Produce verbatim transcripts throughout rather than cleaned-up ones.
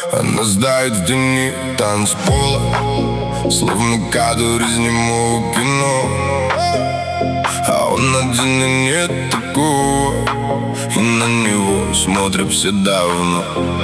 Она знает в тени танцпола, словно кадр из немого кино. А он один и нет такого, и на него смотрят все давно.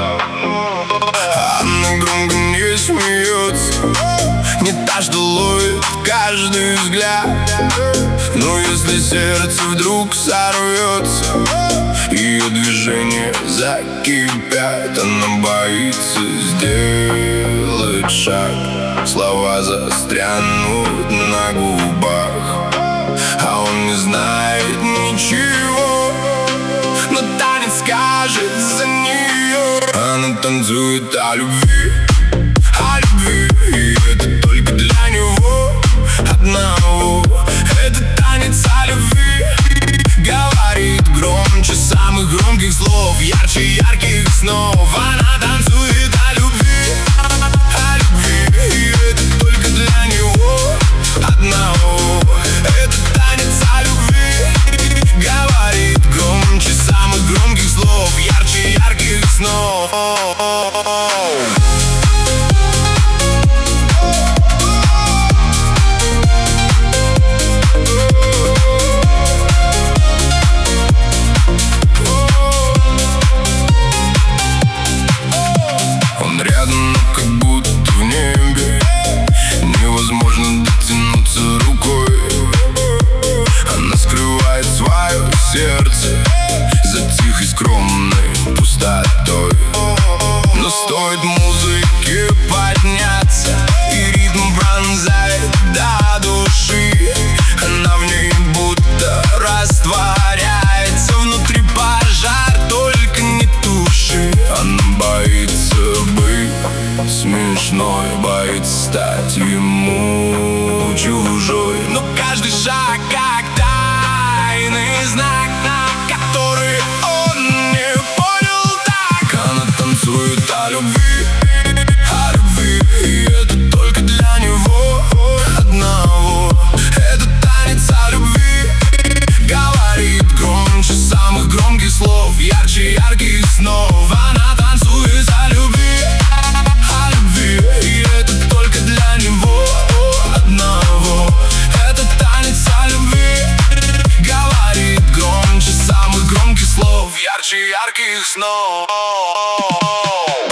А она громко не смеется, не та, что ловит каждый взгляд. Но если сердце вдруг сорвется, ее движения закипят. Она боится сделать шаг, слова застрянут на губах, а он не знает ничего, но танец скажет за нее. Она танцует о любви, о любви, и это только для него одного. Это танец о любви, говорит громче самых громких слов, ярче ярких снов. Она танцует о любви, о любви, и это только для него одного. Это танец о любви, говорит громче самых громких слов, ярче ярких снов. Сердце за тихой, скромной пустотой. Но стоит музыке подняться, и ритм пронзает до души. Она в ней будто растворяется, внутри пожар, только не туши. Она боится быть смешной, боится стать ему чужой. Но каждый шаг как тайный знак, на который он не понял так. Она танцует о любви, о любви, и это только для него одного. Это танец о любви, говорит громче самых громких слов, ярче ярких снов. Она танцует о любви, о любви, и это только для него одного. Это танец о любви, говорит громче самых громких слов, ярче ярких снов.